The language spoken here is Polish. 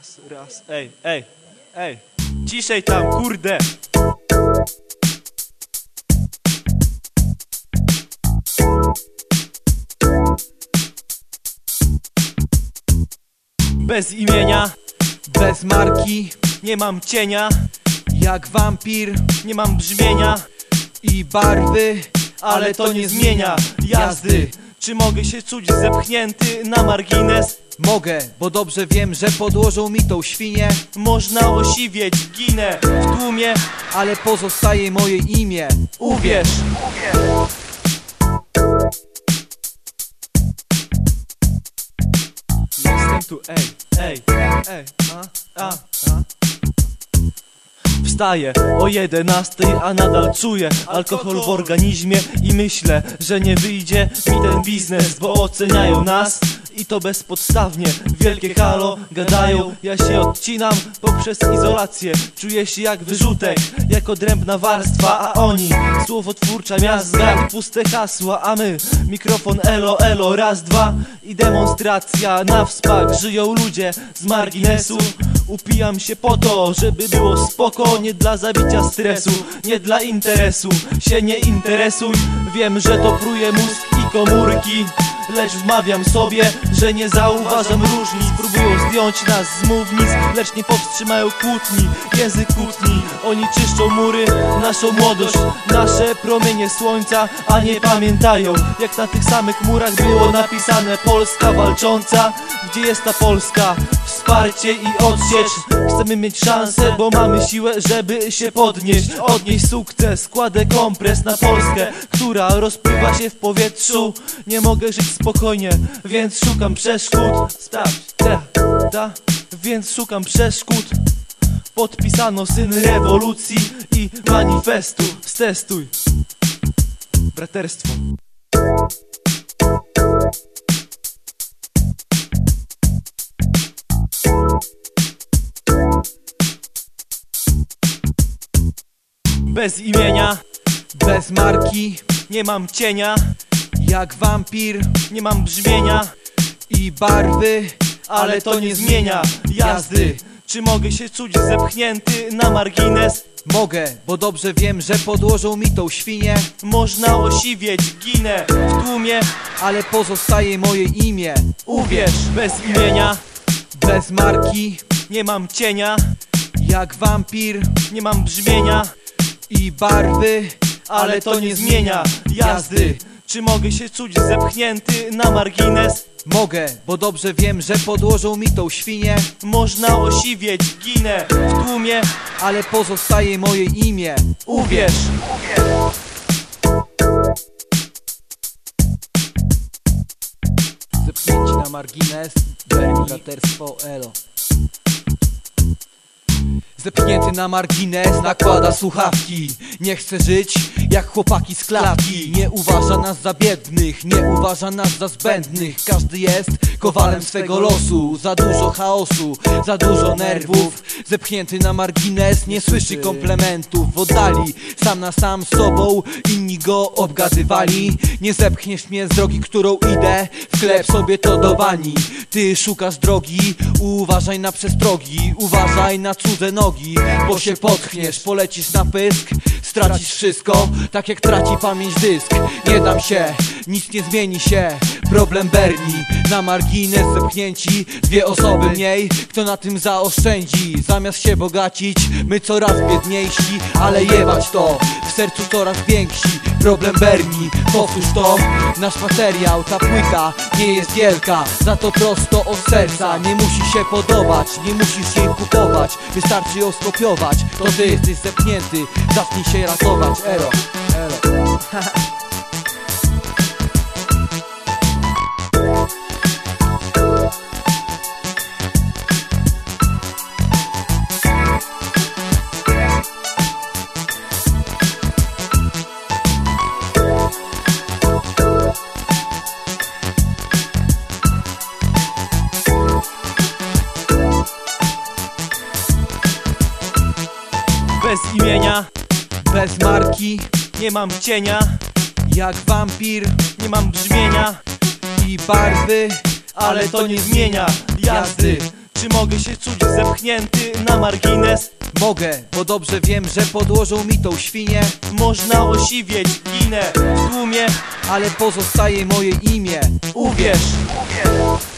Raz, ej, ciszej tam, kurde. Bez imienia, bez marki, nie mam cienia. jak wampir Nie mam brzmienia, i barwy, ale to nie zmienia jazdy. Czy mogę się czuć zepchnięty na margines? Mogę, bo dobrze wiem, że podłożą mi tą świnię. Można osiwieć, ginę w tłumie, ale pozostaje moje imię. uwierz. Jestem tu, ej, Wstaję o 11, a nadal czuję alkohol w organizmie i myślę, że nie wyjdzie mi ten biznes, bo oceniają nas i to bezpodstawnie. Wielkie halo gadają, ja się odcinam poprzez izolację. Czuję się jak wyrzutek, jak odrębna warstwa, a oni słowotwórcza miazga i puste hasła, a my mikrofon elo, elo, raz, dwa i demonstracja na wspak. Żyją ludzie z marginesu. Upijam się po to, żeby było spoko. Nie dla zabicia stresu, nie dla interesu. Się nie interesuj, wiem, że to pruje mózg i komórki, lecz wmawiam sobie, że nie zauważam różnic. Próbują zdjąć nas z mównic, lecz nie powstrzymają kłótni. Język kłótni, oni czyszczą mury, naszą młodość, nasze promienie słońca, a nie pamiętają, jak na tych samych murach było napisane Polska walcząca. Gdzie jest ta Polska? Wsparcie i odsiecz. Chcemy mieć szansę, bo mamy siłę, żeby się podnieść. Odnieść sukces, kładę kompres na Polskę, która rozpływa się w powietrzu. Nie mogę żyć spokojnie, więc szukam przeszkód. Sprawdź, więc szukam przeszkód. Podpisano syn rewolucji i manifestu. Stestuj braterstwo. Bez imienia, bez marki, nie mam cienia. jak wampir Nie mam brzmienia, i barwy, ale to nie zmienia jazdy. Czy mogę się czuć zepchnięty na margines? Mogę, bo dobrze wiem, że podłożą mi tą świnię. Można osiwieć, ginę w tłumie, ale pozostaje moje imię. uwierz. Bez imienia, bez marki, nie mam cienia. jak wampir Nie mam brzmienia, i barwy, ale to nie zmienia jazdy. Czy mogę się czuć zepchnięty na margines? Mogę, bo dobrze wiem, że podłożą mi tą świnię. Można osiwieć, ginę w tłumie, ale pozostaje moje imię. uwierz. Zepchnięci na margines, braterstwo elo. Zepchnięty na margines, nakłada słuchawki. Nie chce żyć jak chłopaki z klatki. Nie uważa nas za biednych, nie uważa nas za zbędnych. Każdy jest kowalem swego losu. Za dużo chaosu, za dużo nerwów. Zepchnięty na margines, nie słyszy komplementów. W oddali, sam na sam z sobą, inni go obgadywali. Nie zepchniesz mnie z drogi, którą idę, wklep sobie to do bani. Ty szukasz drogi, uważaj na przestrogi. Uważaj na cudze nogi, bo się potkniesz, polecisz na pysk, stracisz wszystko, tak jak traci pamięć dysk. Nie dam się, nic nie zmieni się. Problem Berni, na margines zepchnięci. Dwie osoby mniej, kto na tym zaoszczędzi? Zamiast się bogacić, my coraz biedniejsi, ale jebać to, w sercu coraz więksi. Problem Berni, powtórz to, nasz materiał, ta płyta nie jest wielka, za to prosto od serca. Nie musi się podobać, nie musisz jej kupować, wystarczy ją skopiować. To ty jesteś zepchnięty, zacznij się ratować. Elo, elo. Bez imienia, bez marki, nie mam cienia. jak wampir Nie mam brzmienia, i barwy, ale to nie zmienia jazdy. Czy mogę się czuć zepchnięty na margines? Mogę, bo dobrze wiem, że podłożą mi tą świnię. Można osiwieć, ginę w tłumie, ale pozostaje moje imię. uwierz.